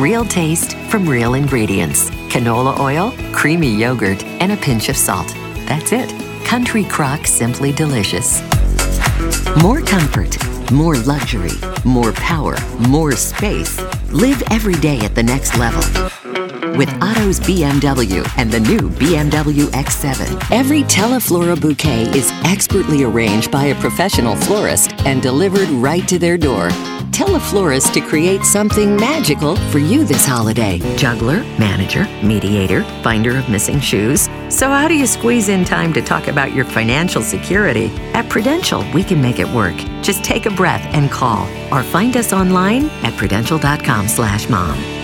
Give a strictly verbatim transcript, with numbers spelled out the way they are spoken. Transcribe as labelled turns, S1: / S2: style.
S1: Real taste from real ingredients. Canola oil, creamy yogurt, and a pinch of salt. That's it. Country Crock Simply Delicious. More comfort, more luxury, more power, more space. Live every day at the next level. With Otto's B M W and the new B M W X seven. Every Teleflora bouquet is expertly arranged by a professional florist and delivered right to their door. Tell a florist to create something magical for you this holiday. Juggler, manager, mediator, finder of missing shoes. So how do you squeeze in time to talk about your financial security? At Prudential, we can make it work. Just take a breath and call or find us online at prudential dot com slash mom.